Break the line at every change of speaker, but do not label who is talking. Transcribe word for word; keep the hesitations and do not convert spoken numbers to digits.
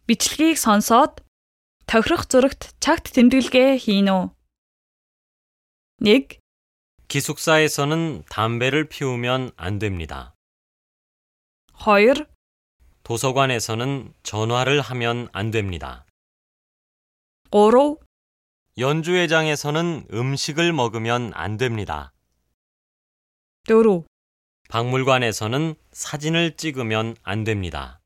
бичлэгийг сонсоод тохирох зурагт чагт тэмдэглэгээ хийн үү? 일.
기숙사에서는 담배를 피우면 안 됩니다.
이.
도서관에서는 전화를 하면 안 됩니다.
삼.
연주회장에서는 음식을 먹으면 안 됩니다.
사.
박물관에서는 사진을 찍으면 안 됩니다.